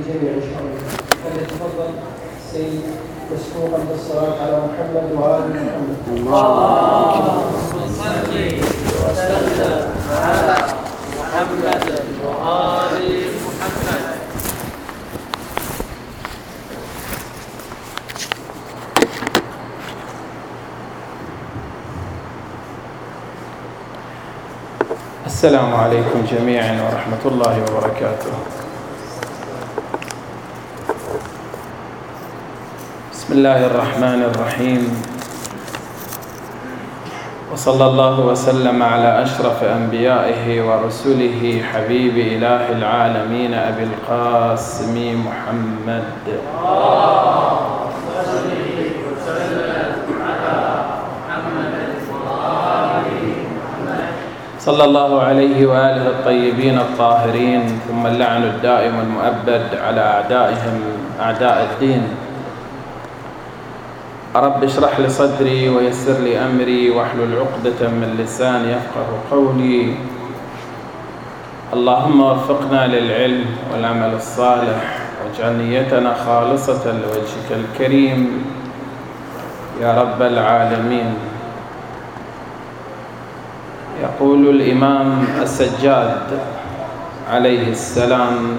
للجميع إن شاء الله. فليتفضل السيد مسبوقا بالصلاة على محمد وآل محمد. اللهم صل وسلم على محمد وآل محمد. السلام عليكم جميعا ورحمة الله وبركاته. بسم الله الرحمن الرحيم، وصلى الله وسلم على أشرف أنبيائه ورسله حبيب إله العالمين أبي القاسم محمد صلى الله عليه وآله الطيبين الطاهرين، ثم اللعن الدائم المؤبد على أعدائهم أعداء الدين. رب اشرح لي صدري ويسر لي أمري واحلل عقدة من لساني يفقه قولي. اللهم وفقنا للعلم والعمل الصالح، واجعل نيتنا خالصة لوجهك الكريم يا رب العالمين. يقول الإمام السجاد عليه السلام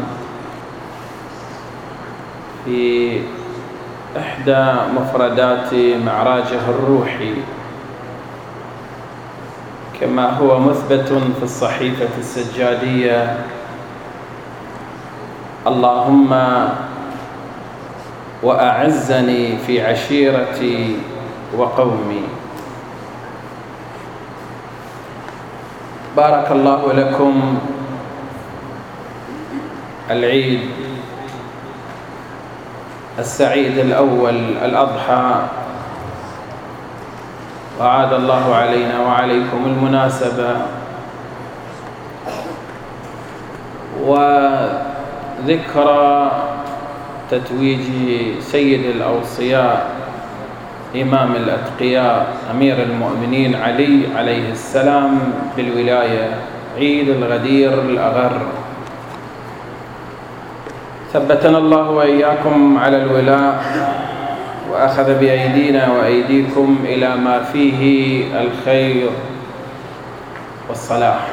في إحدى مفردات معراجه الروحي، كما هو مثبت في الصحيفة السجادية: اللهم وأعزني في عشيرتي وقومي. بارك الله لكم العيد السعيد الأول الأضحى، وعاد الله علينا وعليكم المناسبة وذكرى تتويج سيد الأوصياء إمام الأتقياء أمير المؤمنين علي عليه السلام بالولاية، عيد الغدير الأغر. ثبتنا الله وإياكم على الولاء، وأخذ بأيدينا وأيديكم إلى ما فيه الخير والصلاح.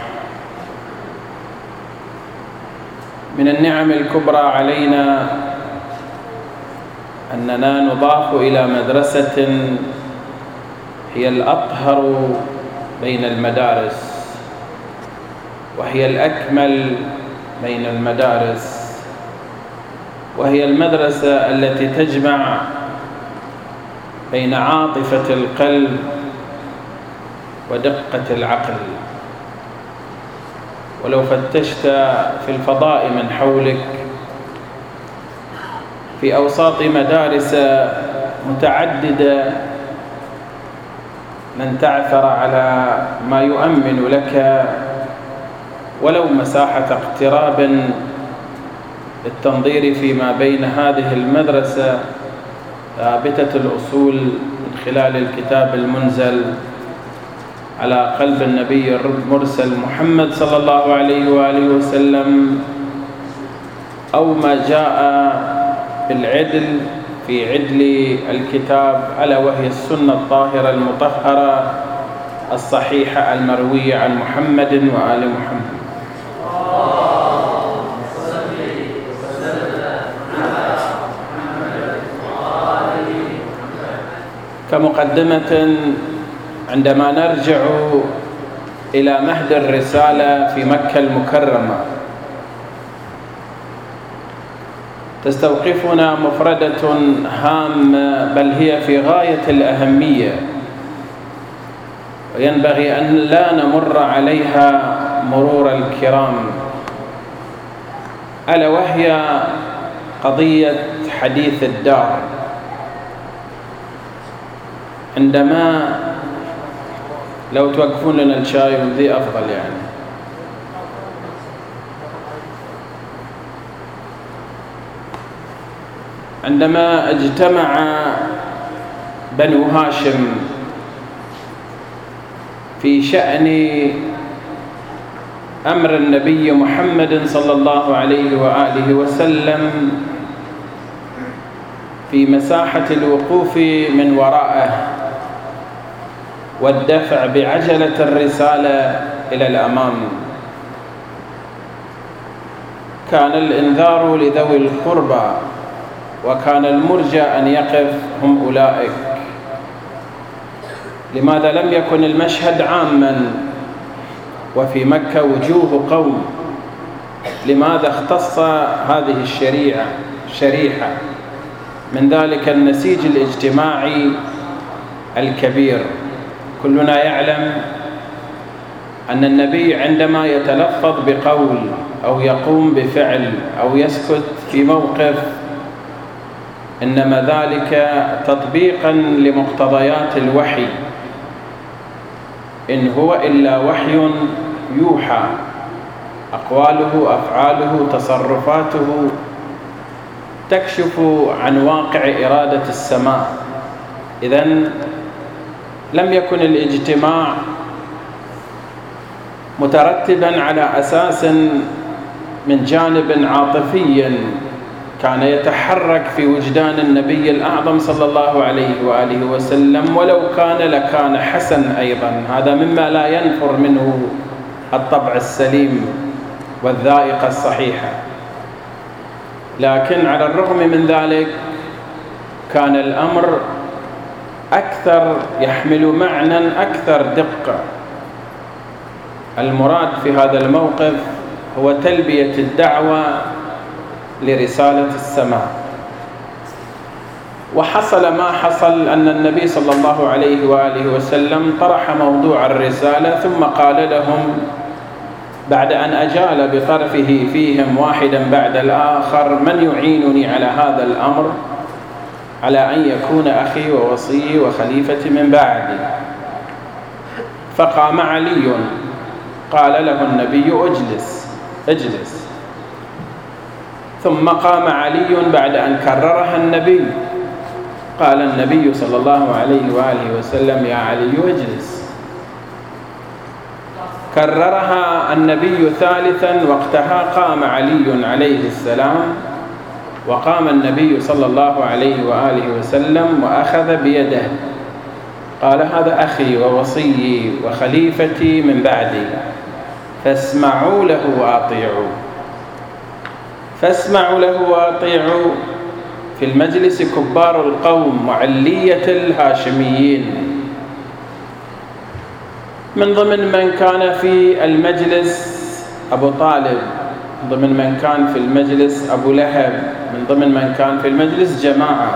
من النعم الكبرى علينا أننا نضاف إلى مدرسة هي الأطهر بين المدارس، وهي الأكمل بين المدارس، وهي المدرسة التي تجمع بين عاطفة القلب ودقة العقل. ولو فتشت في الفضاء من حولك في أوساط مدارس متعددة لن تعثر على ما يؤمن لك ولو مساحة اقتراب للتنظير فيما بين هذه المدرسة ثابتة الأصول من خلال الكتاب المنزل على قلب النبي المرسل محمد صلى الله عليه وآله وسلم، أو ما جاء بالعدل في عدل الكتاب، ألا وهي السنة الطاهرة المطهرة الصحيحة المروية عن محمد وآل محمد. كمقدمة، عندما نرجع إلى مهد الرسالة في مكة المكرمة تستوقفنا مفردة هامة، بل هي في غاية الأهمية، وينبغي أن لا نمر عليها مرور الكرام، ألا وهي قضية حديث الدار. عندما لو توقفون لنا الشاي وذي أفضل يعني. عندما اجتمع بنو هاشم في شأن أمر النبي محمد صلى الله عليه وآله وسلم في مساحة الوقوف من وراءه والدفع بعجلة الرسالة إلى الأمام. كان الإنذار لذوي القربى، وكان المرجى أن يقف هم أولئك. لماذا لم يكن المشهد عاماً وفي مكة وجوه قوم؟ لماذا اختص هذه الشريحة من ذلك النسيج الاجتماعي الكبير؟ كلنا يعلم أن النبي عندما يتلفظ بقول أو يقوم بفعل أو يسكت في موقف إنما ذلك تطبيقاً لمقتضيات الوحي، إن هو إلا وحي يوحى. أقواله، أفعاله، تصرفاته تكشف عن واقع إرادة السماء. إذن لم يكن الاجتماع مترتبا على أساس من جانب عاطفي كان يتحرك في وجدان النبي الأعظم صلى الله عليه وآله وسلم، ولو كان لكان حسن أيضا. هذا مما لا ينفر منه الطبع السليم والذائقة الصحيحة. لكن على الرغم من ذلك كان الأمر أكثر، يحمل معنى أكثر دقة. المراد في هذا الموقف هو تلبية الدعوة لرسالة السماء. وحصل ما حصل أن النبي صلى الله عليه وآله وسلم طرح موضوع الرسالة، ثم قال لهم بعد أن أجال بطرفه فيهم واحدا بعد الآخر: من يعينني على هذا الأمر، على أن يكون أخي ووصي وخليفتي من بعدي؟ فقام علي، قال له النبي: اجلس. ثم قام علي بعد أن كررها النبي، قال النبي صلى الله عليه وآله وسلم: يا علي اجلس. كررها النبي ثالثا، وقتها قام علي عليه السلام، وقام النبي صلى الله عليه وآله وسلم وأخذ بيده، قال: هذا أخي ووصيي وخليفتي من بعدي، فاسمعوا له وأطيعوا. فاسمعوا له وأطيعوا في المجلس كبار القوم وعلية الهاشميين. من ضمن من كان في المجلس أبو طالب، ضمن من كان في المجلس أبو لهب، من ضمن من كان في المجلس جماعة.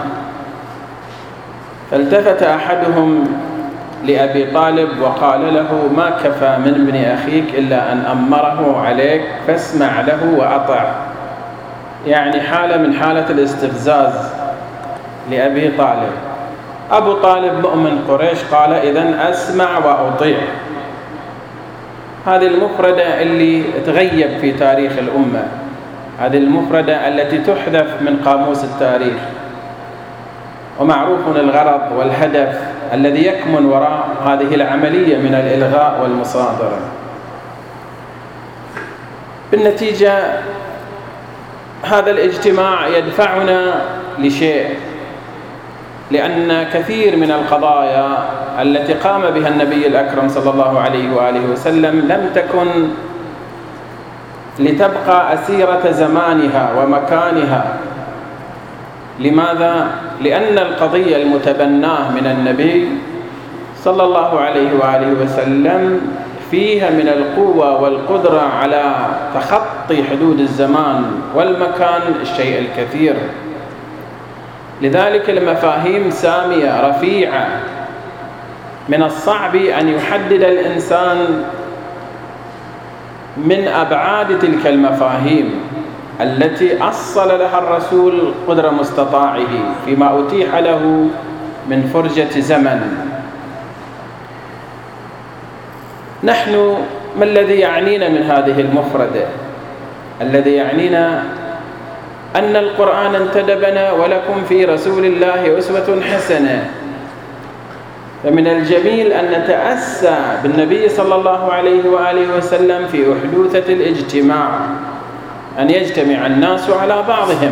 فالتفت أحدهم لأبي طالب وقال له: ما كفى من ابن أخيك إلا أن أمره عليك، فاسمع له وأطع. يعني حالة من حالة الاستفزاز لأبي طالب. أبو طالب مؤمن قريش، قال: إذن أسمع وأطيع. هذه المفردة اللي تغيب في تاريخ الأمة، هذه المفردة التي تحذف من قاموس التاريخ، ومعروف الغرض والهدف الذي يكمن وراء هذه العملية من الإلغاء والمصادرة. بالنتيجة هذا الاجتماع يدفعنا لشيء، لأن كثير من القضايا التي قام بها النبي الأكرم صلى الله عليه وآله وسلم لم تكن لتبقى أسيرة زمانها ومكانها. لماذا؟ لأن القضية المتبناه من النبي صلى الله عليه وآله وسلم فيها من القوة والقدرة على تخطي حدود الزمان والمكان الشيء الكثير. لذلك المفاهيم سامية رفيعة، من الصعب أن يحدد الإنسان من أبعاد تلك المفاهيم التي أصل لها الرسول قدر مستطاعه فيما أتيح له من فرجة زمن. نحن ما الذي يعنينا من هذه المفردة؟ الذي يعنينا أن القرآن انتدبنا: ولكم في رسول الله أسوة حسنة. فمن الجميل أن نتأسى بالنبي صلى الله عليه وآله وسلم في أحدوثة الاجتماع، أن يجتمع الناس على بعضهم.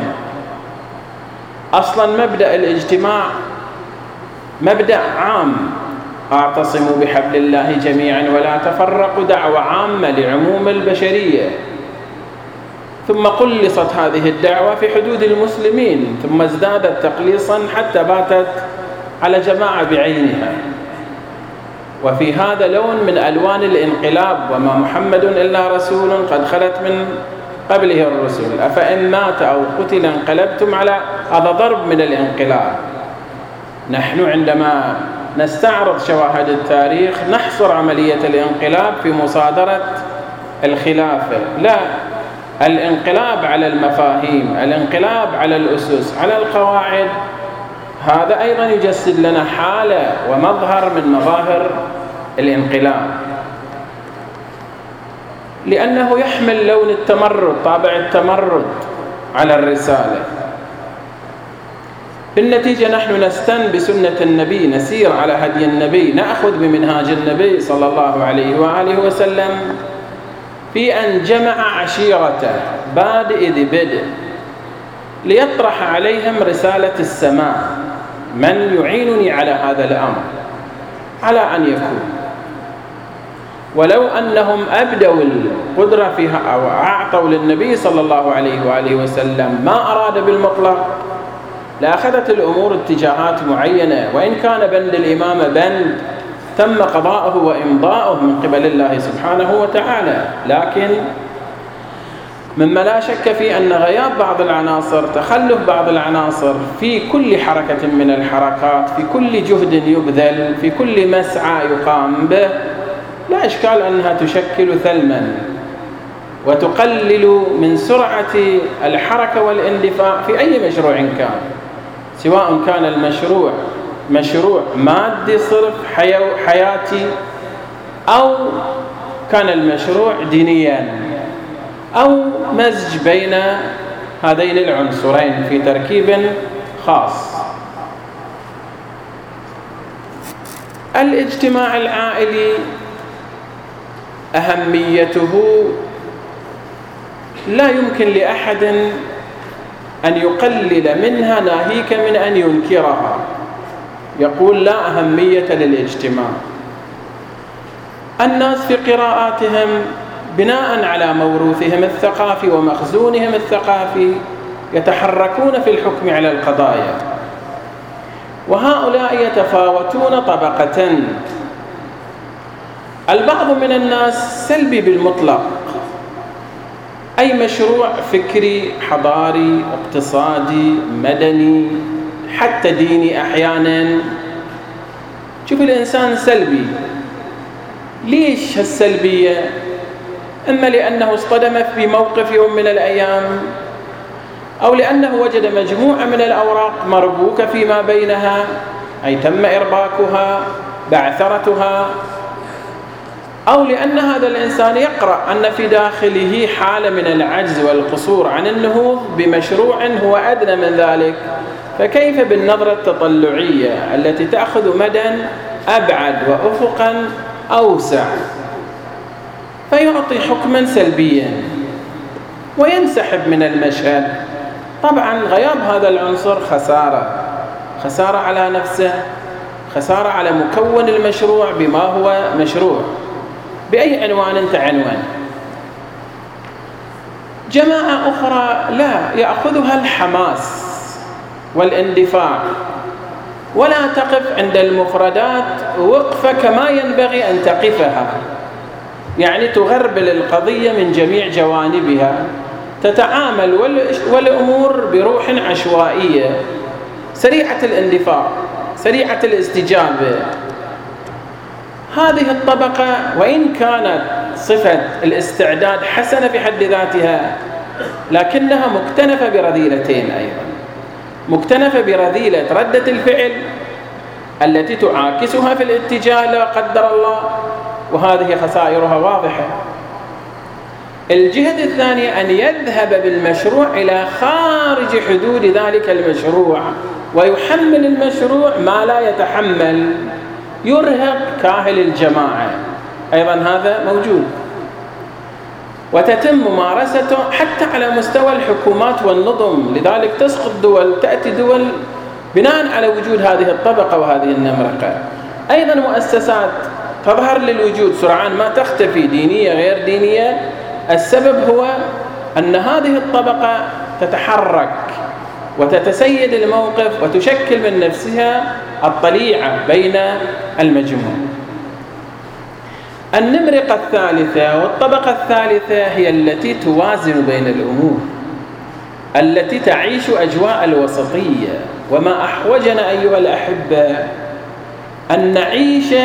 أصلا مبدأ الاجتماع مبدأ عام، اعتصموا بحبل الله جميعا ولا تفرقوا، دعوة عامة لعموم البشرية، ثم قلصت هذه الدعوة في حدود المسلمين، ثم ازدادت تقليصا حتى باتت على جماعة بعينها. وفي هذا لون من ألوان الانقلاب، وما محمد إلا رسول قد خلت من قبله الرسل أفإن مات أو قتل انقلبتم على، هذا ضرب من الانقلاب. نحن عندما نستعرض شواهد التاريخ نحصر عملية الانقلاب في مصادرة الخلافة، لا، الانقلاب على المفاهيم، الانقلاب على الأسس، على القواعد، هذا أيضا يجسد لنا حالة ومظهر من مظاهر الانقلاب، لأنه يحمل لون التمرد، طابع التمرد على الرسالة. بالنتيجة نحن نستن بسنة النبي، نسير على هدي النبي، نأخذ بمنهاج النبي صلى الله عليه وآله وسلم في أن جمع عشيرته بادئ ذي بدء ليطرح عليهم رسالة السماء: من يعينني على هذا الأمر، على أن يكون. ولو أنهم أبدوا القدرة فيها أو أعطوا للنبي صلى الله عليه وآله وسلم ما أراد بالمطلق لأخذت الأمور اتجاهات معينة، وإن كان بند الإمامة بند تم قضاؤه وإمضاؤه من قبل الله سبحانه وتعالى. لكن مما لا شك فيه أن غياب بعض العناصر، تخلف بعض العناصر في كل حركة من الحركات، في كل جهد يبذل، في كل مسعى يقام به، لا إشكال أنها تشكل ثلما وتقلل من سرعة الحركة والاندفاع في أي مشروع كان، سواء كان المشروع مشروع مادي صرف حياتي، أو كان المشروع دينيا، أو مزج بين هذين العنصرين في تركيب خاص. الاجتماع العائلي أهميته لا يمكن لأحد أن يقلل منها ناهيك من أن ينكرها. يقول لا أهمية للاجتماع. الناس في قراءاتهم بناء على موروثهم الثقافي ومخزونهم الثقافي يتحركون في الحكم على القضايا، وهؤلاء يتفاوتون طبقة. البعض من الناس سلبي بالمطلق، أي مشروع فكري حضاري اقتصادي مدني حتى ديني أحيانا، شوف الإنسان سلبي. ليش هالسلبية؟ إما لأنه اصطدم في موقف يوم من الأيام، أو لأنه وجد مجموعة من الأوراق مربوكة فيما بينها، أي تم إرباكها بعثرتها، أو لأن هذا الإنسان يقرأ أن في داخله حالة من العجز والقصور عن النهوض بمشروع هو أدنى من ذلك، فكيف بالنظرة التطلعية التي تأخذ مدى أبعد وأفقا أوسع، فيعطي حكما سلبيا وينسحب من المشهد. طبعا غياب هذا العنصر خسارة على نفسه، خسارة على مكون المشروع بما هو مشروع بأي عنوان تعنون. جماعة أخرى لا، يأخذها الحماس والاندفاع، ولا تقف عند المفردات وقفة كما ينبغي أن تقفها، يعني تغربل القضية من جميع جوانبها، تتعامل والأمور بروح عشوائية سريعة الاندفاع سريعة الاستجابة. هذه الطبقة وإن كانت صفة الاستعداد حسنة في حد ذاتها، لكنها مكتنفة برذيلتين أيضا، مكتنفة برذيلة ردة الفعل التي تعاكسها في الاتجاه لا قدر الله، وهذه خسائرها واضحة. الجهة الثانية أن يذهب بالمشروع إلى خارج حدود ذلك المشروع ويحمل المشروع ما لا يتحمل، يرهق كاهل الجماعة، أيضا هذا موجود، وتتم ممارسته حتى على مستوى الحكومات والنظم. لذلك تسقط دول، تأتي دول بناء على وجود هذه الطبقة وهذه النمرقة. أيضا مؤسسات تظهر للوجود سرعان ما تختفي، دينية غير دينية. السبب هو أن هذه الطبقة تتحرك وتتسيد الموقف وتشكل من نفسها الطليعة بين المجموع. النمرقة الثالثة والطبقة الثالثة هي التي توازن بين الأمور، التي تعيش أجواء الوسطية. وما أحوجنا أيها الأحبة أن نعيش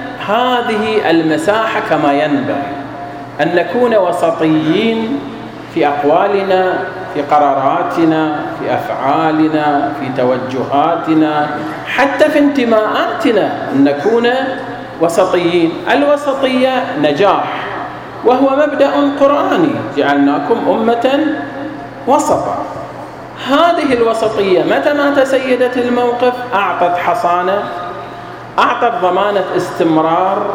هذه المساحة كما ينبغي، أن نكون وسطيين في أقوالنا، في قراراتنا، في أفعالنا، في توجهاتنا، حتى في انتماءاتنا، أن نكون وسطيين. الوسطية نجاح، وهو مبدأ قرآني: جعلناكم أمة وسطا. هذه الوسطية متى ما تسيدت الموقف أعطت حصانة، أعطت ضمانة استمرار،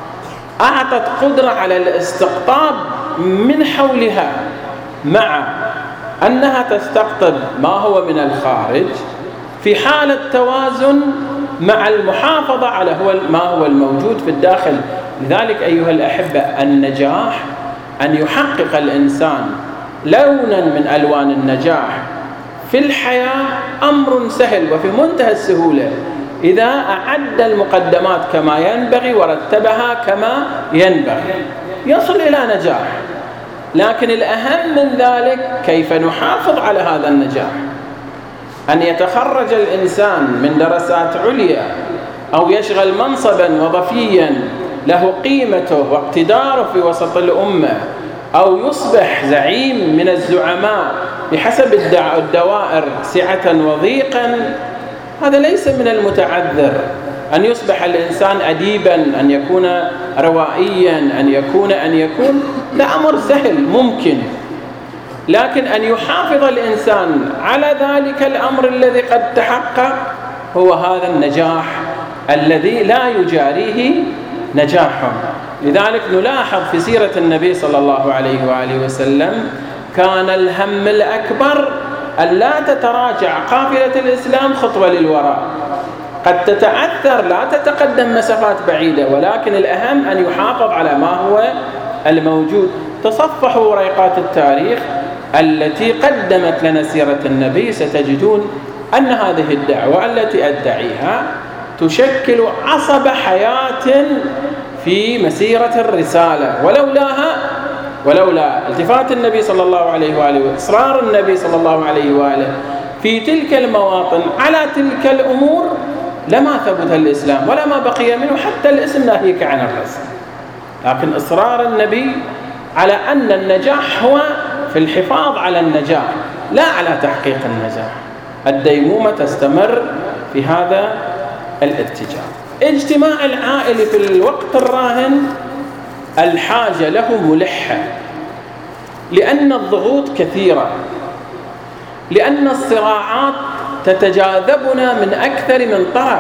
أعطت قدرة على الاستقطاب من حولها، مع أنها تستقطب ما هو من الخارج في حالة توازن مع المحافظة على ما هو الموجود في الداخل. لذلك أيها الأحبة، النجاح أن يحقق الإنسان لونا من ألوان النجاح في الحياة أمر سهل وفي منتهى السهولة إذا أعد المقدمات كما ينبغي ورتبها كما ينبغي، يصل إلى نجاح. لكن الأهم من ذلك كيف نحافظ على هذا النجاح. أن يتخرج الإنسان من دراسات عليا أو يشغل منصبا وظيفيا له قيمته واقتداره في وسط الأمة، أو يصبح زعيم من الزعماء بحسب الدوائر سعة وضيقا، هذا ليس من المتعذر. أن يصبح الإنسان أديبا، أن يكون روائيا، أن يكون لا أمر سهل ممكن. لكن أن يحافظ الإنسان على ذلك الأمر الذي قد تحقق هو هذا النجاح الذي لا يجاريه نجاح. لذلك نلاحظ في سيرة النبي صلى الله عليه وآله وسلم كان الهم الأكبر أن لا تتراجع قافلة الإسلام خطوة للوراء. قد تتعثر، لا تتقدم مسافات بعيدة، ولكن الأهم أن يحافظ على ما هو الموجود. تصفحوا ورقات التاريخ التي قدمت لنا سيرة النبي، ستجدون أن هذه الدعوة التي أدعيها تشكل عصب حياة في مسيرة الرسالة. ولولا التفات النبي صلى الله عليه وآله وإصرار النبي صلى الله عليه وآله في تلك المواطن على تلك الأمور لما ثبت الإسلام ولا ما بقي منه حتى الاسم ناهيك عن الرسل. لكن إصرار النبي على أن النجاح هو في الحفاظ على النجاح لا على تحقيق النجاح. الديمومة تستمر في هذا الاتجاه. اجتماع العائلة في الوقت الراهن الحاجة له ملحة، لأن الضغوط كثيرة، لأن الصراعات تتجاذبنا من أكثر من طرف،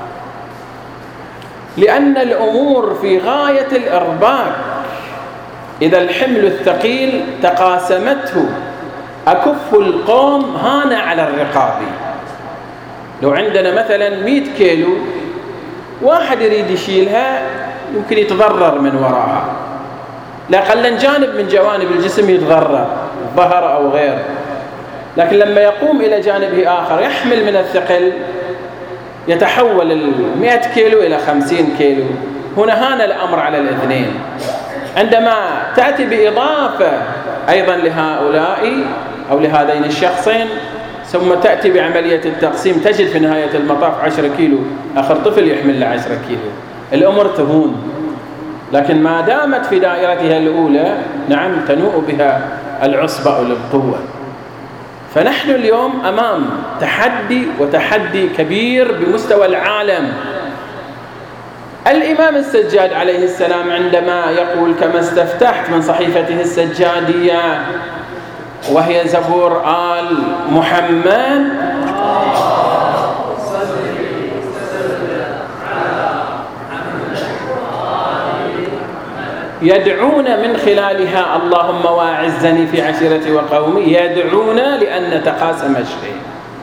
لأن الأمور في غاية الإرباك. إذا الحمل الثقيل تقاسمته أكف القوم هان على الرقاب. لو عندنا مثلا 100 كيلو، واحد يريد يشيلها يمكن يتضرر من وراها، لأقل جانب من جوانب الجسم يتضرر، ظهر أو غير. لكن لما يقوم إلى جانبه آخر يحمل من الثقل يتحول 100 كيلو إلى 50 كيلو. هنا هان الأمر على الاثنين. عندما تأتي بإضافة أيضا لهؤلاء أو لهذين الشخصين، ثم تأتي بعملية التقسيم، تجد في نهاية المطاف 10 كيلو، آخر طفل يحمل له 10 كيلو، الأمر تهون. لكن ما دامت في دائرتها الأولى نعم تنوء بها العصبة أو القوة. فنحن اليوم أمام تحدي كبير بمستوى العالم. الإمام السجاد عليه السلام عندما يقول كما استفتحت من صحيفته السجادية وهي زبور آل محمد، يدعون من خلالها اللهم واعزني في عشيرتي وقومي، يدعون لأن نتقاسم الشيء.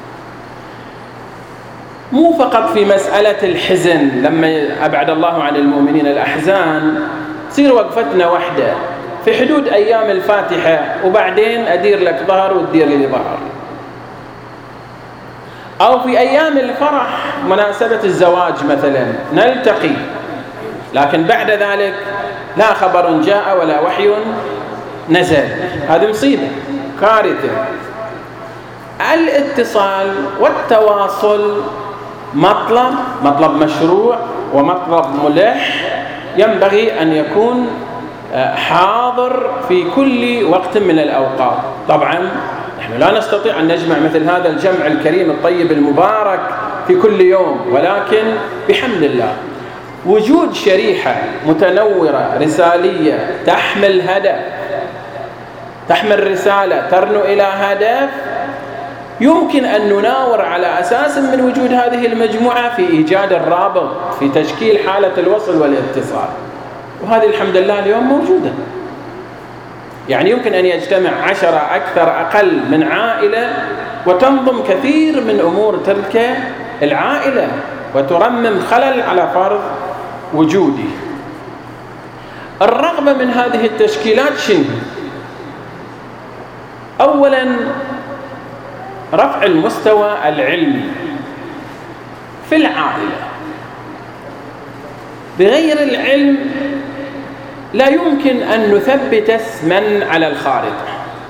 مو فقط في مسألة الحزن، لما أبعد الله عن المؤمنين الأحزان تصير وقفتنا وحدة في حدود أيام الفاتحة، وبعدين أدير لك ظهر وتدير لي ظهر، أو في أيام الفرح مناسبة الزواج مثلا نلتقي، لكن بعد ذلك لا خبر جاء ولا وحي نزل. هذه مصيبة كارثة. الاتصال والتواصل مطلب مشروع ومطلب ملح، ينبغي أن يكون حاضر في كل وقت من الأوقات. طبعا نحن لا نستطيع أن نجمع مثل هذا الجمع الكريم الطيب المبارك في كل يوم، ولكن بحمد الله وجود شريحة متنورة رسالية تحمل هدف، تحمل رسالة ترنو إلى هدف، يمكن أن نناور على أساس من وجود هذه المجموعة في إيجاد الرابط، في تشكيل حالة الوصل والاتصال. وهذه الحمد لله اليوم موجودة. يعني يمكن أن يجتمع 10 أكثر أقل من عائلة وتنظم كثير من أمور تلك العائلة وترمم خلل على فرض وجودي. الرغبة من هذه التشكيلات شنو؟ أولاً رفع المستوى العلمي في العائلة. بغير العلم لا يمكن أن نثبت اسماً على الخارطة.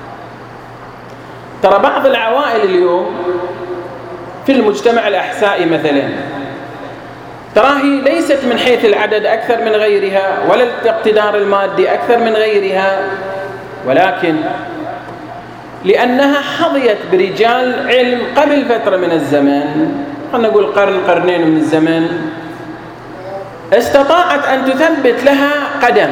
ترى بعض العوائل اليوم في المجتمع الأحسائي مثلاً تراهي ليست من حيث العدد أكثر من غيرها ولا الاقتدار المادي أكثر من غيرها، ولكن لأنها حظيت برجال علم قبل فترة من الزمان، خلنا نقول قرنين من الزمان، استطاعت أن تثبت لها قدم.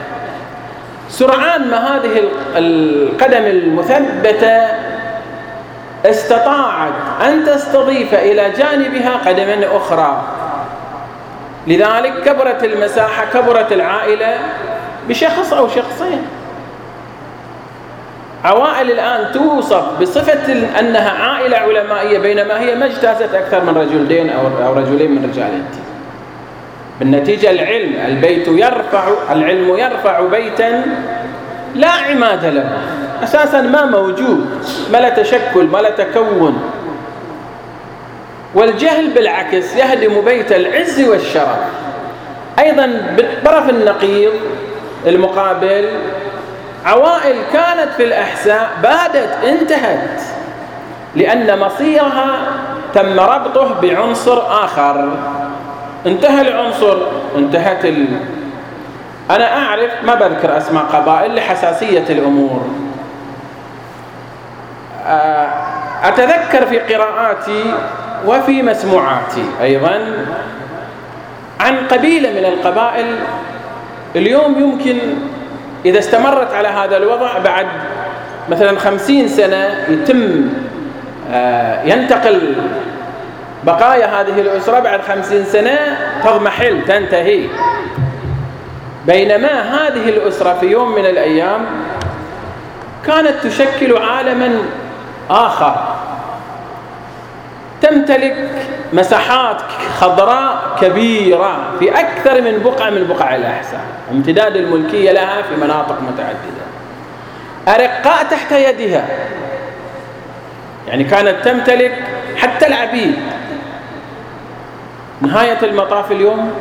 سرعان ما هذه القدم المثبتة استطاعت أن تستضيف إلى جانبها قدما أخرى، لذلك كبرت المساحة، كبرت العائلة بشخص أو شخصين. عوائل الآن توصف بصفة أنها عائلة علمائية بينما هي ما اجتازت أكثر من رجلين أو رجلين من رجالين. بالنتيجة العلم يرفع بيتا لا عماد له، أساسا ما موجود، ما لا تشكل، ما لا تكون. والجهل بالعكس يهدم بيت العز والشرف. أيضا بالطرف النقيض المقابل عوائل كانت في الأحساء بادت انتهت لأن مصيرها تم ربطه بعنصر آخر. انتهى العنصر، انتهت أنا أعرف، ما بذكر أسماء قبائل لحساسية الأمور، أتذكر في قراءاتي وفي مسموعاتي أيضا عن قبيلة من القبائل اليوم يمكن إذا استمرت على هذا الوضع بعد مثلا 50 سنة يتم ينتقل بقايا هذه الأسرة، بعد 50 سنة تضمحل تنتهي، بينما هذه الأسرة في يوم من الأيام كانت تشكل عالما آخر، تمتلك مساحات خضراء كبيرة في أكثر من بقعة من بقع الأحساء، امتداد الملكية لها في مناطق متعددة، أرقاء تحت يدها، يعني كانت تمتلك حتى العبيد. نهاية المطاف اليوم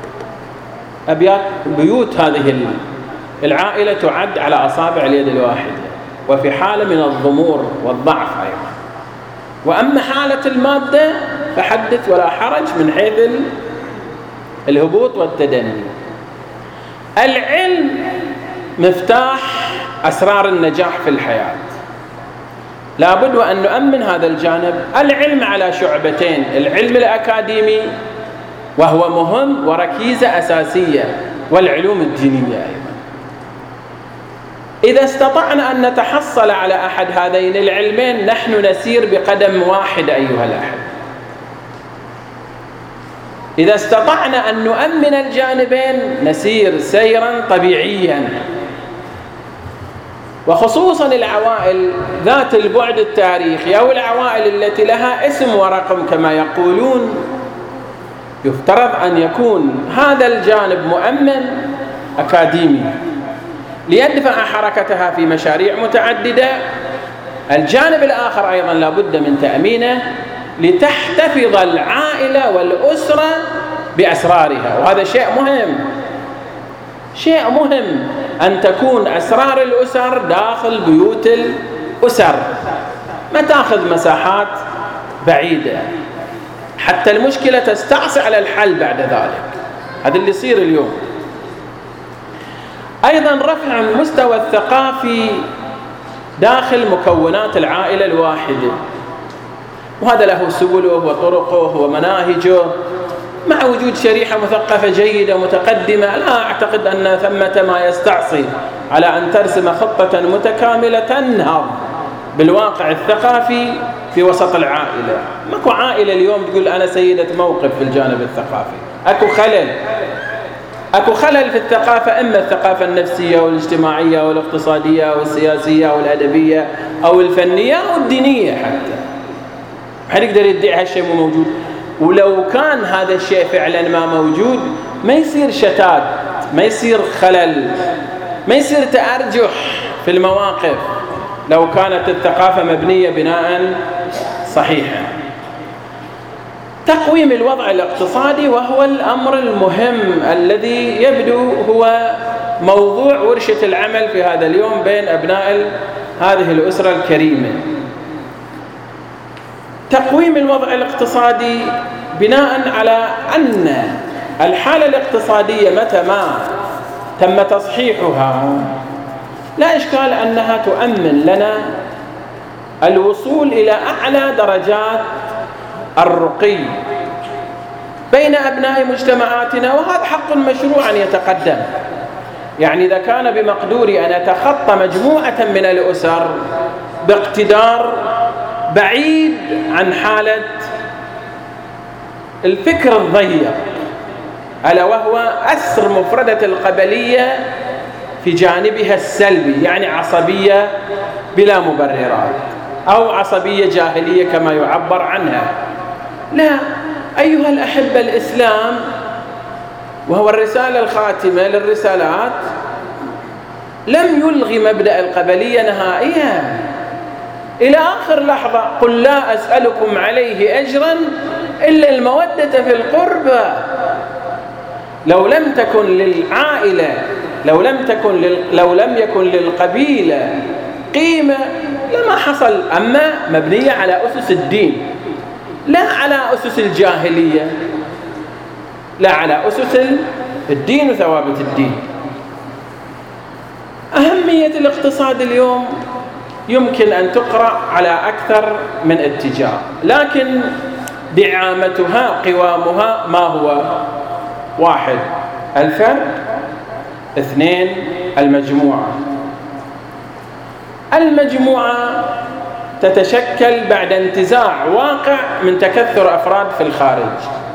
بيوت هذه العائلة تعد على أصابع اليد الواحدة، وفي حالة من الضمور والضعف أيضا. وأما حالة المادة فحدث ولا حرج من حيث الهبوط والتدني. العلم مفتاح أسرار النجاح في الحياة، لابد وأن نؤمن هذا الجانب. العلم على شعبتين، العلم الأكاديمي وهو مهم وركيزة أساسية، والعلوم الدينية أيضا. إذا استطعنا أن نتحصل على أحد هذين العلمين نحن نسير بقدم واحد أيها الأحبة. إذا استطعنا أن نؤمن الجانبين نسير سيرا طبيعيا. وخصوصا العوائل ذات البعد التاريخي أو العوائل التي لها اسم ورقم كما يقولون، يفترض أن يكون هذا الجانب مؤمن أكاديمي ليدفع حركتها في مشاريع متعددة. الجانب الآخر أيضا لا بد من تأمينه لتحتفظ العائلة والأسرة بأسرارها، وهذا شيء مهم. شيء مهم أن تكون أسرار الأسر داخل بيوت الأسر، ما تأخذ مساحات بعيدة حتى المشكلة تستعصي على الحل بعد ذلك. هذا اللي يصير اليوم. أيضا رفع المستوى الثقافي داخل مكونات العائلة الواحدة، وهذا له سبله وطرقه ومناهجه، مع وجود شريحة مثقفة جيدة متقدمة. لا أعتقد أن ثمة ما يستعصي على أن ترسم خطة متكاملة تنهض بالواقع الثقافي في وسط العائلة. ماكو عائلة اليوم تقول أنا سيدة موقف في الجانب الثقافي. أكو خلل في الثقافة، إما الثقافة النفسية والاجتماعية والاقتصادية والسياسية والأدبية أو الفنية أو الدينية حتى. ما يقدر يدعي هالشيء مو موجود. ولو كان هذا الشيء فعلا ما موجود ما يصير شتات، ما يصير خلل، ما يصير تأرجح في المواقف لو كانت الثقافة مبنية بناء صحيحا. تقويم الوضع الاقتصادي وهو الأمر المهم الذي يبدو هو موضوع ورشة العمل في هذا اليوم بين أبناء هذه الأسرة الكريمة. تقويم الوضع الاقتصادي بناء على أن الحالة الاقتصادية متى ما تم تصحيحها لا إشكال أنها تؤمن لنا الوصول إلى أعلى درجات الرقي بين أبناء مجتمعاتنا، وهذا حق مشروع أن يتقدم. يعني إذا كان بمقدوري أن أتخطى مجموعة من الأسر باقتدار بعيد عن حالة الفكر الضيق، ألا وهو أسر مفردة القبلية في جانبها السلبي، يعني عصبية بلا مبررات أو عصبية جاهلية كما يعبر عنها. لا أيها الأحبة، الإسلام وهو الرسالة الخاتمة للرسالات لم يلغي مبدأ القبلية نهائيا إلى آخر لحظة. قل لا أسألكم عليه أجرا إلا المودة في القربى. لو لم تكن للعائلة، لو لم يكن للقبيلة قيمة لما حصل. أما مبنية على أسس الدين، لا على أسس الجاهلية، لا على أسس الدين وثوابت الدين. أهمية الاقتصاد اليوم يمكن أن تقرأ على أكثر من اتجاه، لكن دعامتها قوامها ما هو؟ 1 الفرد، 2 المجموعة. المجموعة تتشكل بعد انتزاع واقع من تكثر أفراد في الخارج.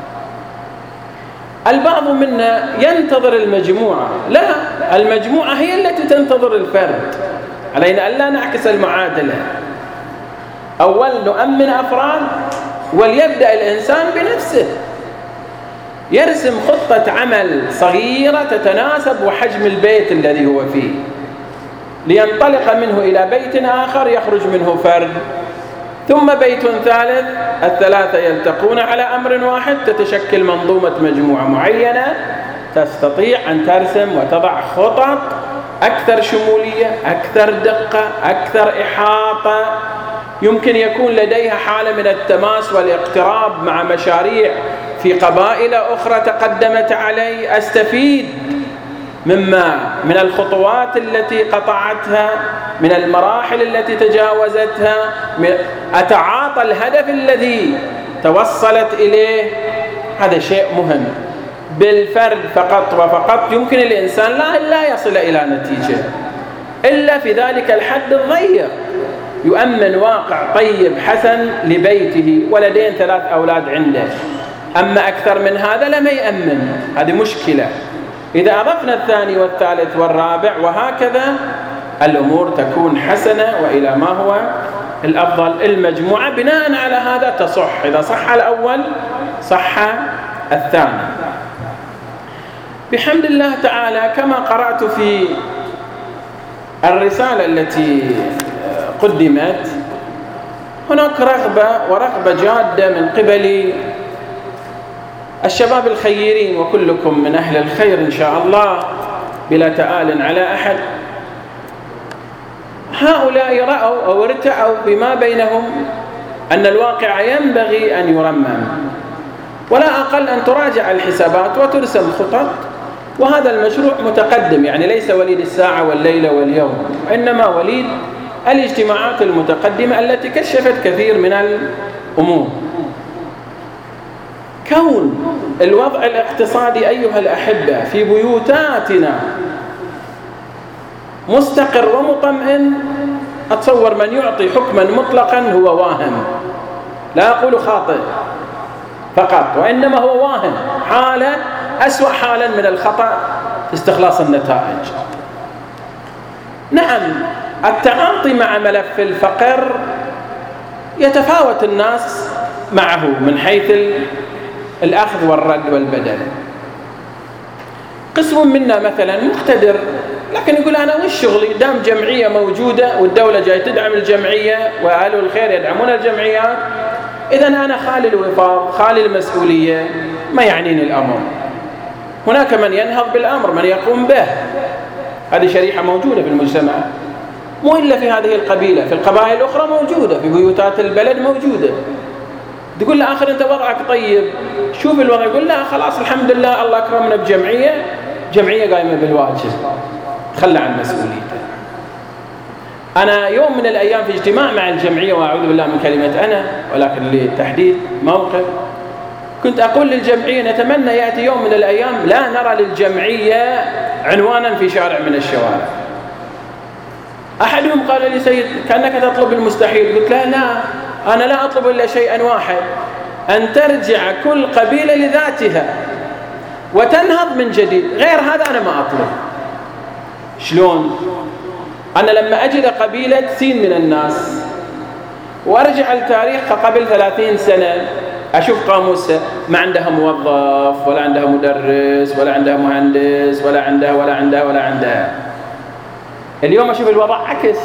البعض منا ينتظر المجموعة، لا، المجموعة هي التي تنتظر الفرد. علينا أن لا نعكس المعادلة. أول نؤمن أفراد وليبدأ الإنسان بنفسه، يرسم خطة عمل صغيرة تتناسب وحجم البيت الذي هو فيه، لينطلق منه إلى بيت آخر يخرج منه فرد، ثم بيت ثالث، الثلاثة يلتقون على أمر واحد، تتشكل منظومة مجموعة معينة تستطيع أن ترسم وتضع خطط أكثر شمولية، أكثر دقة، أكثر إحاطة. يمكن يكون لديها حالة من التماس والاقتراب مع مشاريع في قبائل أخرى تقدمت علي، أستفيد من الخطوات التي قطعتها، من المراحل التي تجاوزتها، أتعاطى الهدف الذي توصلت إليه. هذا شيء مهم. بالفرد فقط وفقط يمكن الإنسان لا يصل إلى نتيجة إلا في ذلك الحد الضيق. يؤمن واقع طيب حسن لبيته، ولدين 3 أولاد عنده، أما أكثر من هذا لم يأمن. هذه مشكلة. إذا أضفنا الثاني والثالث والرابع وهكذا الأمور تكون حسنة وإلى ما هو الأفضل. المجموعة بناء على هذا تصح. إذا صح الأول صح الثاني بحمد الله تعالى. كما قرأت في الرسالة التي قدمت، هناك رغبة جادة من قبل الشباب الخيرين، وكلكم من أهل الخير إن شاء الله بلا تآل على أحد. هؤلاء رأوا أو ارتأوا بما بينهم أن الواقع ينبغي أن يرمم، ولا أقل أن تراجع الحسابات وترسم خطط. وهذا المشروع متقدم، يعني ليس وليد الساعة والليلة واليوم، إنما وليد الاجتماعات المتقدمة التي كشفت كثير من الأمور. كون الوضع الاقتصادي أيها الأحبة في بيوتاتنا مستقر ومطمئن، أتصور من يعطي حكما مطلقا هو واهم، لا أقول خاطئ فقط، وإنما هو واهم، حالة أسوأ حالا من الخطأ في استخلاص النتائج. نعم، التعاطي مع ملف الفقر يتفاوت الناس معه من حيث الأخذ والرد والبدل. قسم منا مثلا مقتدر، لكن يقول أنا وش شغلي دام جمعية موجودة والدولة جاي تدعم الجمعية وأهل الخير يدعمون الجمعيات، إذن أنا خالي الوفاض خالي المسؤولية، ما يعنيني الأمر. هناك من ينهض بالأمر، من يقوم به. هذه شريحة موجودة في المجتمع، مو إلا في هذه القبيلة، في القبائل الأخرى موجودة، في بيوتات البلد موجودة. تقول له آخر أنت وضعك طيب، شوف الوضع، يقول لا خلاص الحمد لله الله أكرمنا بجمعية، جمعية قائمة بالواجب، خلى عن مسؤوليته. أنا يوم من الأيام في اجتماع مع الجمعية، وأعوذ بالله من كلمة أنا، ولكن لتحديد موقف، كنت أقول للجمعية نتمنى يأتي يوم من الأيام لا نرى للجمعية عنوانا في شارع من الشوارع. أحدهم قال لي سيد كأنك تطلب المستحيل. قلت له لا، أنا لا أطلب إلا شيئا واحد، أن ترجع كل قبيلة لذاتها وتنهض من جديد، غير هذا أنا ما أطلب. شلون؟ أنا لما أجد قبيلة سين من الناس وأرجع التاريخ قبل 30 سنة أشوف قاموسها ما عندها موظف ولا عندها مدرس ولا عندها مهندس ولا عندها. اليوم أشوف الوضع عكس.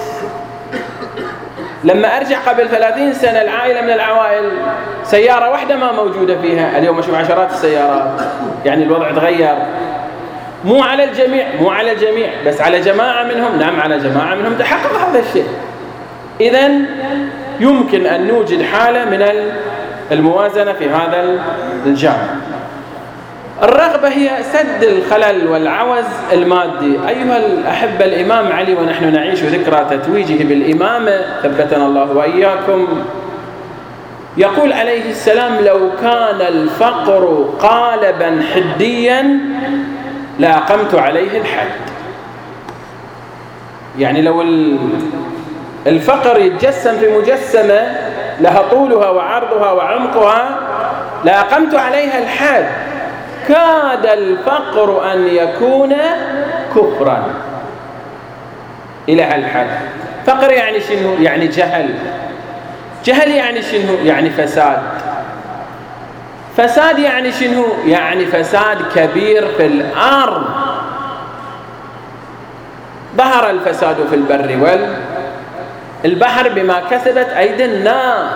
لما أرجع قبل 30 سنة العائلة من العوائل سيارة واحدة ما موجودة فيها، اليوم أشوف عشرات السيارات. يعني الوضع تغير، مو على الجميع بس على جماعة منهم. نعم، على جماعة منهم تحقق هذا الشيء. إذن يمكن أن نوجد حالة من الموازنة في هذا الجانب. الرغبة هي سد الخلل والعوز المادي. أيها الأحبة، الإمام علي ونحن نعيش ذكرى تتويجه بالإمامة ثبتنا الله وإياكم، يقول عليه السلام لو كان الفقر قالبا حديا لأقمت عليه الحد. يعني لو الفقر يتجسم في مجسمة لها طولها وعرضها وعمقها لأقمت عليها الحد. كاد الفقر أن يكون كفرا إلى هالحد. فقر يعني شنو؟ يعني جهل يعني شنو؟ يعني فساد يعني شنو؟ يعني فساد كبير في الأرض. ظهر الفساد في البر والبحر بما كسبت أيدي الناس.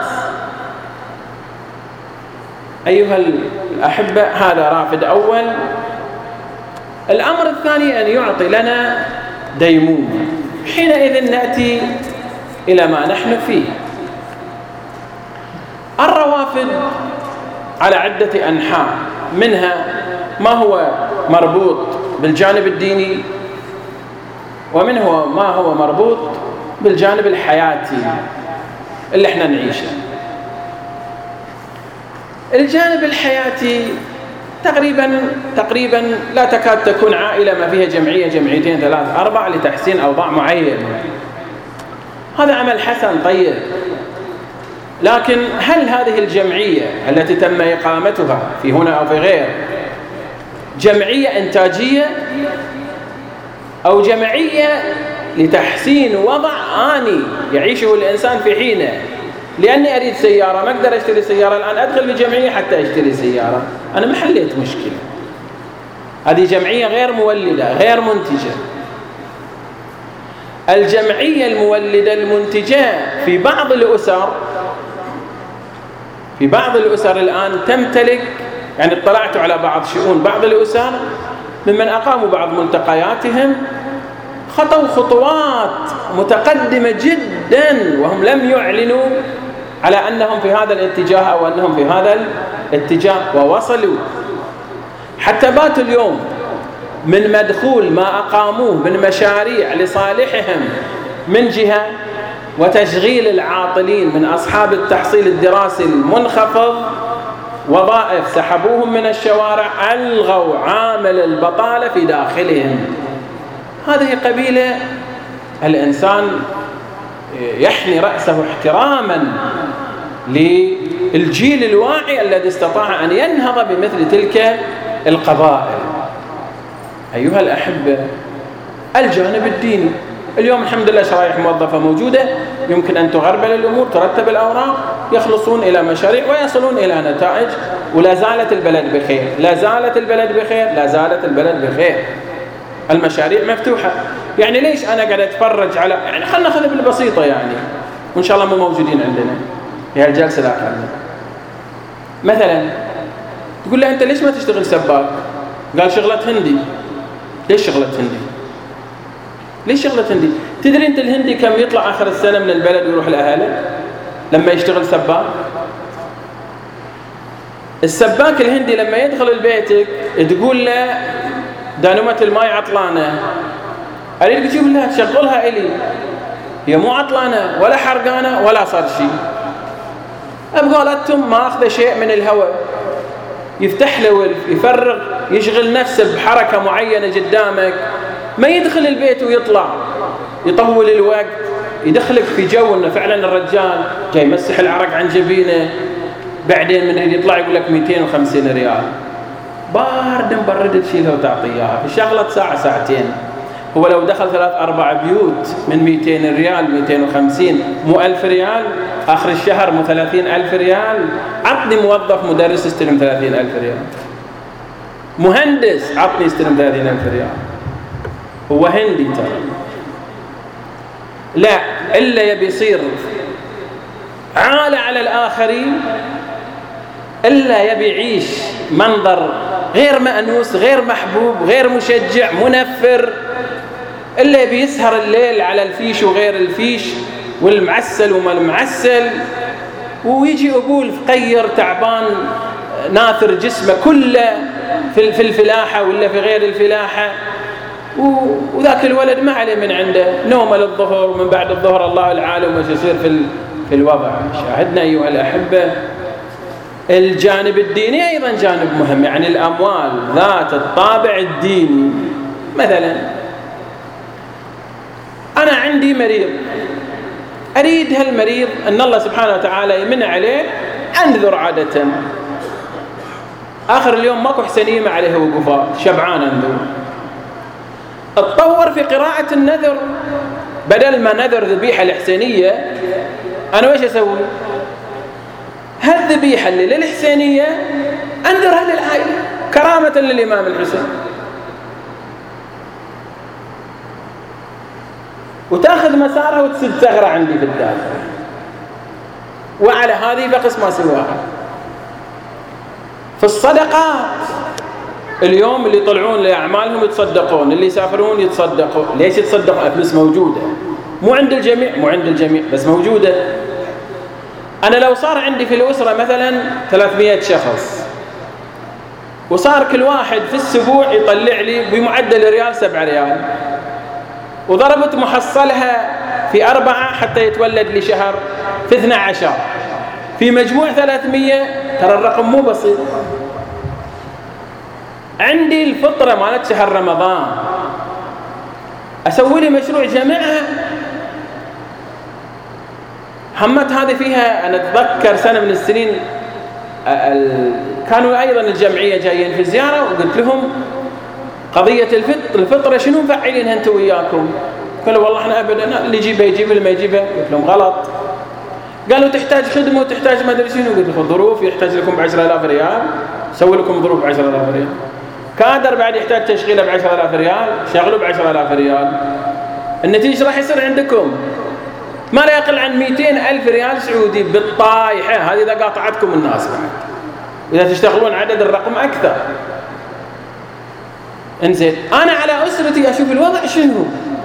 أيها الأحبة، هذا رافد أول. الأمر الثاني أن يعطي لنا ديمومة. حينئذ نأتي إلى ما نحن فيه. الروافد على عدة أنحاء، منها ما هو مربوط بالجانب الديني، ومنه ما هو مربوط بالجانب الحياتي اللي احنا نعيشه. الجانب الحياتي تقريبا لا تكاد تكون عائلة ما فيها جمعية جمعيتين 3 4 لتحسين أوضاع معين. هذا عمل حسن طيب، لكن هل هذه الجمعية التي تم إقامتها في هنا أو في غير جمعية إنتاجية أو جمعية لتحسين وضع آني يعيشه الإنسان في حينه؟ لأني أريد سيارة، ما أقدر أشتري سيارة الآن، أدخل بجمعية حتى أشتري سيارة، أنا ما حليت مشكلة. هذه جمعية غير مولدة غير منتجة. الجمعية المولدة المنتجة في بعض الأسر الآن تمتلك، يعني اطلعت على بعض شؤون بعض الأسر ممن أقاموا بعض ملتقياتهم خطوا خطوات متقدمة جدا وهم لم يعلنوا على أنهم في هذا الاتجاه أو أنهم في هذا الاتجاه، ووصلوا حتى باتوا اليوم من مدخول ما أقاموه من مشاريع لصالحهم من جهة، وتشغيل العاطلين من أصحاب التحصيل الدراسي المنخفض، وظائف سحبوهم من الشوارع، ألغوا عامل البطالة في داخلهم. هذه قبيلة الإنسان يحني رأسه احتراما للجيل الواعي الذي استطاع أن ينهض بمثل تلك القبائل. أيها الأحبة، الجانب الديني اليوم الحمد لله شرائح موظفة موجودة، يمكن أن تغربل الأمور، ترتب الأوراق، يخلصون إلى مشاريع ويصلون إلى نتائج، ولا زالت البلد بخير، لا زالت البلد بخير، لا زالت البلد بخير. المشاريع مفتوحة. يعني ليش أنا قاعد أتفرج على، يعني خلنا ناخذ بالبسيطة يعني، وإن شاء الله مو موجودين عندنا في هالجلسة ذاك مثلا تقول له أنت ليش ما تشتغل سباك؟ قال شغلة هندي. ليش شغلة هندي؟ ليش شغلة هندي؟ تدري أنت الهندي كم يطلع آخر السنة من البلد ويروح لأهله لما يشتغل سباك؟ السباك الهندي لما يدخل البيتك تقول له دانومة الماء عطلانة، أريد تجيب لها تشغلها إلي، هي مو عطلانة ولا حرقانة ولا صار شيء. أبغالتهم ما أخذ شيء من الهواء، يفتح له يفرغ، يشغل نفسه بحركة معينة قدامك، ما يدخل البيت ويطلع يطول الوقت، يدخلك في جو انه فعلا الرجال جاي يمسح العرق عن جبينه، بعدين من يطلع يقول لك 250 ريال بارد مبرد تشيلها وتعطيها في شغله ساعه ساعتين. هو لو دخل 3-4 بيوت من 200 ريال 250 مو 1000 ريال، اخر الشهر مو 30,000 ريال. عطني موظف مدرس يستلم 30,000 ريال، مهندس عطني يستلم 30,000 ريال. هو هندي ترى، لا إلا يبي يصير عالة على الآخرين، إلا يبي يعيش منظر غير مأنوس غير محبوب غير مشجع منفر، إلا يبي يسهر الليل على الفيش وغير الفيش والمعسل وما المعسل، ويجي أبوه فقير تعبان ناثر جسمه كله في الفلاحة ولا في غير الفلاحة، وذاك الولد ما عليه من عنده، نومه للظهر ومن بعد الظهر الله العالم وش يصير في الوضع. شاهدنا أيها الأحبة الجانب الديني أيضا جانب مهم، يعني الأموال ذات الطابع الديني. مثلا أنا عندي مريض، أريد هالمريض أن الله سبحانه وتعالى يمن عليه، أنذر عادة آخر اليوم ماكو حسنية عليه وقفات، شبعان أنذر، اتطور في قراءة النذر، بدل ما نذر ذبيحة الحسينية أنا ويش أسوي؟ هالذبيحة اللي للحسينية أنذرها للعائلة كرامة للإمام الحسين، وتأخذ مسارها وتصير ثغرة عندي في الداخل، وعلى هذه بقس ما سواها. في الصدقات اليوم اللي يطلعون لأعمالهم يتصدقون، اللي يسافرون يتصدقون. ليش يتصدقون؟ الفلوس موجودة، مو عند الجميع، مو عند الجميع بس موجودة. أنا لو صار عندي في الأسرة مثلا 300 شخص، وصار كل واحد في الأسبوع يطلع لي بمعدل ريال 7 ريال، وضربت محصلها في 4 حتى يتولد لي شهر في 12 في مجموع 300، ترى الرقم مو بسيط. عندي الفطرة مالت شهر رمضان، أسوي لي مشروع جمعها، همت هذه فيها. أنا أتذكر سنة من السنين كانوا أيضا الجمعية جايين في زيارة، وقلت لهم قضية الفطرة شنو مفعلينها أنتم وياكم؟ قالوا والله احنا أبدا اللي يجيبها يجيبها اللي ما يجيبها. قلت لهم غلط. قالوا تحتاج خدمة وتحتاج ما أدري شنو. قلت لهم ظروف، يحتاج لكم ب10,000 ريال، سوي لكم ظروف ب10,000 ريال. كادر بعد يحتاج تشغيله ب10,000 ريال، شغلوا ب10,000 ريال. النتيجة راح يصير عندكم ما لا يقل عن 200,000 ريال سعودي بالطايحة. هذه إذا قاطعتكم الناس بعد، وإذا تشتغلون عدد الرقم أكثر. انزين، أنا على أسرتي أشوف الوضع شنو.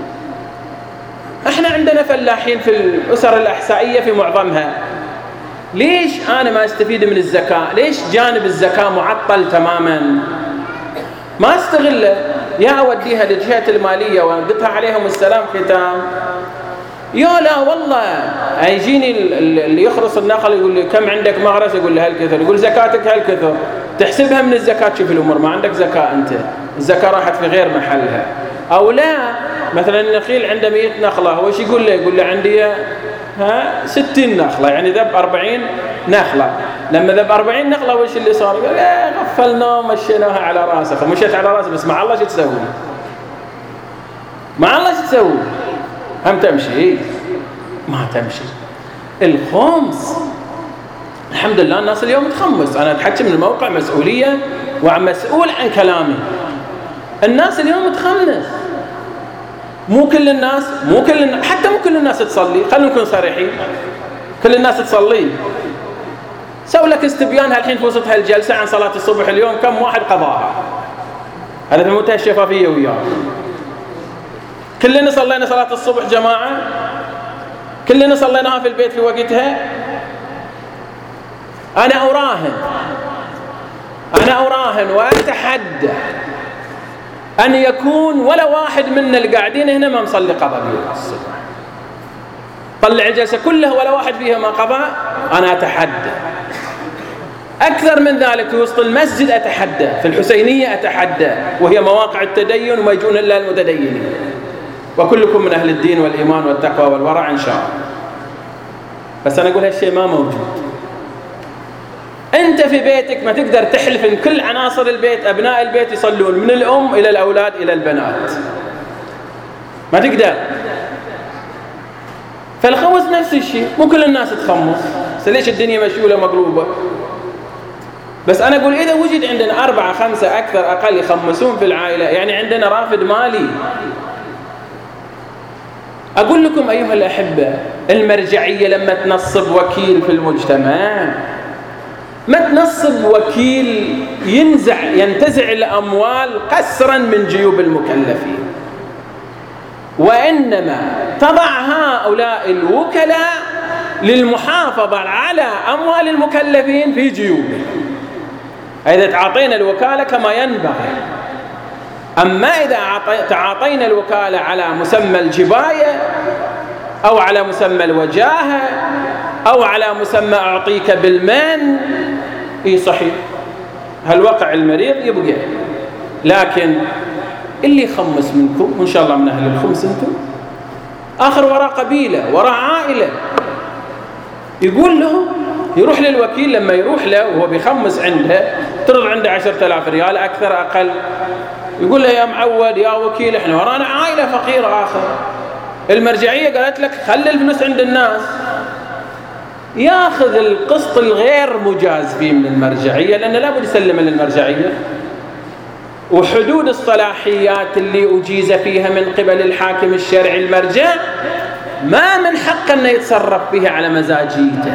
احنا عندنا فلاحين في الأسر الأحسائية في معظمها. ليش أنا ما استفيد من الزكاة؟ ليش جانب الزكاة معطل تماما؟ ما استغله، يا أوديها للجهة المالية وأنقطها عليهم السلام ختام. لا والله يجيني اللي يخرص النخل يقول لي كم عندك مغرس؟ يقول لي هالكثر. يقول زكاتك هالكثر، تحسبها من الزكاة. شوف الأمور، ما عندك زكاة أنت، الزكاة راحت في غير محلها. أو لا، مثلا النخيل عنده 100 نخلة، وش يقول له؟ يقول له عندي 60 نخلة، يعني ذب 40 نخلة. لما ذب 40 نخلة وش اللي صار؟ قال غفلنا ومشيناها على راسه. مشيت على راسه، بس مع الله شو تسوي؟ مع الله شو تسوي؟ هم تمشي؟ ما تمشي. الخمس الحمد لله الناس اليوم تخمس. أنا أتحكي من الموقع مسؤولية ومسؤول عن كلامي. الناس اليوم تخمس. مو كل الناس، حتى مو كل الناس تصلي. خلينا نكون صريحين، كل الناس تصلي. سوي لك استبيان هالحين في وسط هالجلسة عن صلاة الصبح اليوم كم واحد قضاها. هذا في منتهى الشفافية وياه. كلنا صلينا صلاة الصبح جماعة؟ كلنا صليناها في البيت في وقتها؟ أنا أراهن وأتحدى أن يكون ولا واحد منا القاعدين هنا ما مصلي قضاء الصبح. طلع الجلسة كلها ولا واحد فيها ما قضاء. أنا أتحدى. أكثر من ذلك في وسط المسجد أتحدى، في الحسينية أتحدى، وهي مواقع التدين وما يجون إلا المتدينين. وكلكم من أهل الدين والإيمان والتقوى والورع إن شاء الله. بس أنا أقول هالشيء ما موجود. أنت في بيتك ما تقدر تحلف إن كل عناصر البيت أبناء البيت يصلون، من الأم إلى الأولاد إلى البنات. ما تقدر. فالخمس نفس الشيء، مو كل الناس تخمس. ليش الدنيا مشغولة مقلوبة؟ بس أنا أقول إذا وجد عندنا 4 5 أكثر أقل يخمسون في العائلة، يعني عندنا رافد مالي. أقول لكم أيها الأحبة، المرجعية لما تنصب وكيل في المجتمع ما تنصب وكيل ينتزع الأموال قسرا من جيوب المكلفين، وإنما تضع هؤلاء الوكلاء للمحافظة على أموال المكلفين في جيوبهم. إذا تعاطينا الوكالة كما ينبغي. أما إذا تعاطينا الوكالة على مسمى الجباية أو على مسمى الوجاهة أو على مسمى أعطيك بالمن، صحيح هالوقع المريض يبقى. لكن اللي يخمس منكم، وإن شاء الله من أهل الخمس أنتم، آخر وراء قبيلة وراء عائلة، يقول له يروح للوكيل. لما يروح له وهو بيخمس عنده، ترض عنده 10,000 ريال أكثر أقل، يقول له يا معود يا وكيل احنا ورانا عائلة فقيرة. آخر المرجعية قالت لك خلي الفلوس عند الناس. ياخذ القسط الغير مجاز فيه من المرجعية، لأنه لابد يسلم للمرجعية، وحدود الصلاحيات اللي أجيز فيها من قبل الحاكم الشرعي المرجع ما من حق أنه يتصرف فيها على مزاجيته.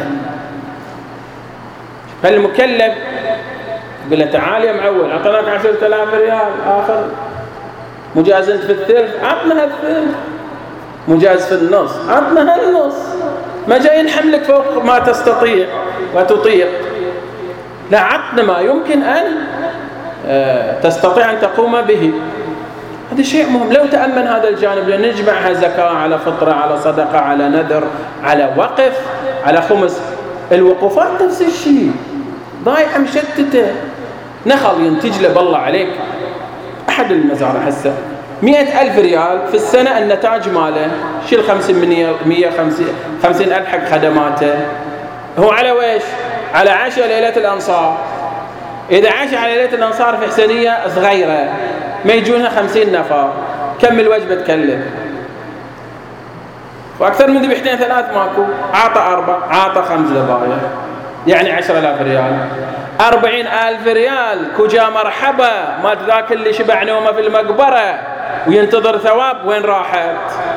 فالمكلف يقول له تعال يا معول، أعطناك 10,000 ريال، آخر مجاز أنت في الثلث، عطنا هالثلث. مجاز في النص، عطنا هالنص. ما جاي نحملك فوق ما تستطيع وتطيق، لا، عطنا ما يمكن أن تستطيع أن تقوم به. هذا شيء مهم. لو تأمن هذا الجانب، لأن نجمعها زكاة على فطرة على صدقة على نذر على وقف على خمس. الوقوفات نفس الشيء، ضايعة مشتتة. نخل ينتج له بالله عليك أحد المزارع هسه 100,000 ريال في السنة النتاج ماله شيل 150 ألف حق خدماته. هو على ويش؟ على عشاء ليلة الأنصار. إذا عشاء على ليلة الأنصار في حسينية صغيرة ما يجونها 50 نفر، كم الوجبة تكلف؟ وأكثر من ذبيحتين 3 ماكو. عاطى 4، عاطى 5 ذبايح، يعني 10,000 ريال. 40,000 ريال كجا مرحبا، ما ذاك اللي شبع نومه في المقبرة وينتظر ثواب، وين راحت؟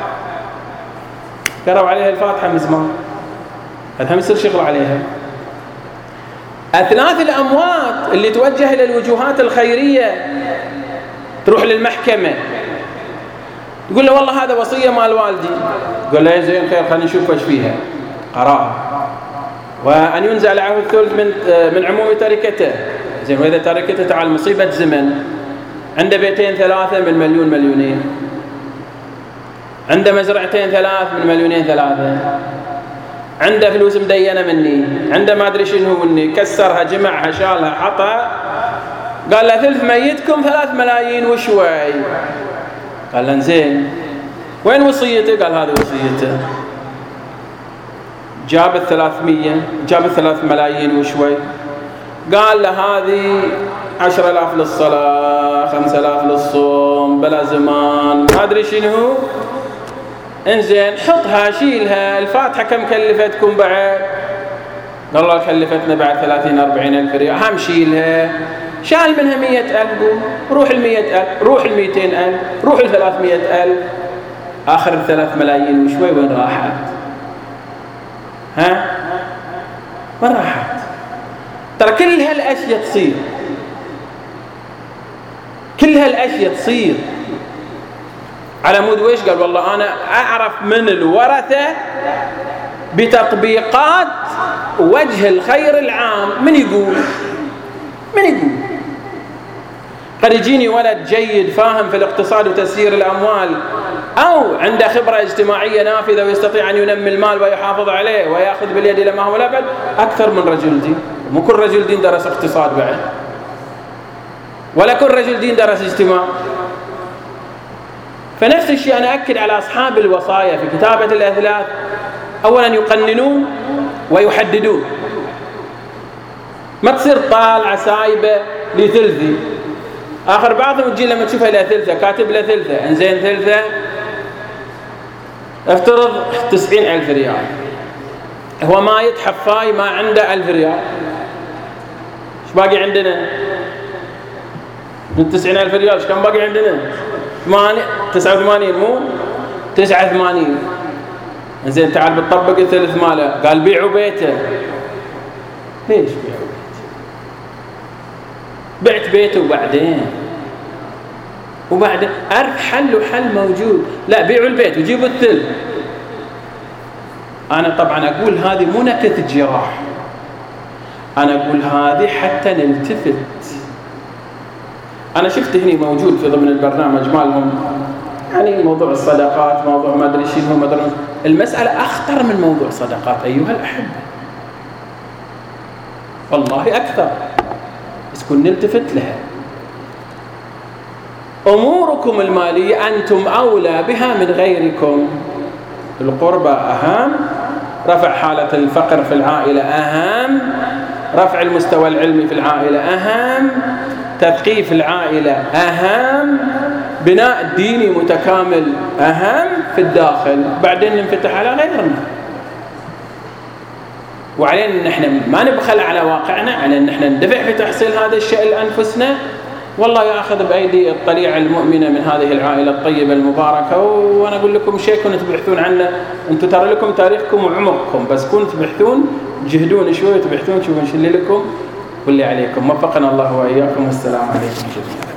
قرأوا عليها الفاتحة من زمان، هذا يصير شغل عليها. أثلاث الأموات اللي توجه إلى الوجوهات الخيرية، تروح للمحكمة تقول له والله هذا وصية مال والدي، قال له زين خير خلينا نشوف وش فيها. قرار وأن ينزع عنه الثلث من عموم تركته. زين، وإذا تركته تعال مصيبة زمن، عنده 2 3 من 1 2 مليون، عنده مزرعتين 3 من 2 3 مليون، عنده فلوس مدينة مني، عنده ما أدري شنو مني، كسرها جمعها شالها حطها، قال له ثلث ميتكم 3 ملايين وشوي. قال له زين وين وصيته؟ قال هذه وصيته. جاب 3 ملايين وشوي، قال له هذه 10,000 للصلاة، 5,000 للصوم، بلا زمان ما أدري شنو. انزين حطها شيلها. الفاتحة كم كلفتكم بعد؟ قال الله كلفتنا بعد 30-40 ألف ريال. هم شيلها. شال منها 100,000، روح 100,000، روح 200,000، روح 300,000. آخر 3 ملايين وشوي وين راحت؟ ها؟ وين راحت؟ ترى كل هالأشياء تصير، كل هالأشياء تصير على مود ويش؟ قال والله أنا أعرف من الورثة بتطبيقات وجه الخير العام. من يقول؟ قد يجيني ولد جيد فاهم في الاقتصاد وتسيير الأموال، أو عنده خبرة اجتماعية نافذة ويستطيع أن ينمي المال ويحافظ عليه ويأخذ باليد إلى ما هو الأبد أكثر من رجل دين. مو كل رجل دين درس اقتصاد بعد، ولا كل رجل دين درس اجتماع. فنفس الشيء أنا أكد على أصحاب الوصايا في كتابة الأثلاث، أولا يقننون ويحددون، ما تصير طالعة سايبة لثلثي. آخر بعضهم تجي لما تشوفها إلى ثلثة، كاتب له ثلثة، إنزين ثلثة افترض 90,000 ريال، هو ما يتحفاي ما عنده 1000 ريال. إيش باقي عندنا؟ من 90,000 ريال إيش كم باقي عندنا؟ 89 مو 89. إنزين تعال بتطبق الثلث ماله. قال بيعوا بيته. ليش بيعوا بيته؟ بعت بيته وبعدين أعرف حل موجود. لا بيعوا البيت وجيبوا الثلث. أنا طبعا أقول هذه مو نكتة جراح، أنا أقول هذه حتى نلتفت. أنا شفت هني موجود في ضمن البرنامج مالهم يعني موضوع الصدقات، موضوع ما أدري شنو، ما أدري. المسألة أخطر من موضوع الصدقات أيها الأحبة، والله أكثر، بس كن نلتفت لها. أموركم المالية أنتم أولى بها من غيركم. القربى أهم، رفع حالة الفقر في العائلة أهم، رفع المستوى العلمي في العائلة أهم، تثقيف العائلة أهم، بناء ديني متكامل أهم في الداخل، بعدين ننفتح على غيرنا. وعلينا نحن ما نبخل على واقعنا، علينا نحن ندفع في تحصيل هذا الشيء لأنفسنا. والله يأخذ بأيدي الطليعة المؤمنة من هذه العائلة الطيبة المباركة. وأنا أقول لكم شيء كنتوا تبحثون عنه، أنتم ترى لكم تاريخكم وعمركم، بس كنتوا تبحثون، جهدون شوي وتبحثون، شوفوا شو اللي لكم واللي عليكم. وفقنا الله وإياكم، والسلام عليكم جميعا.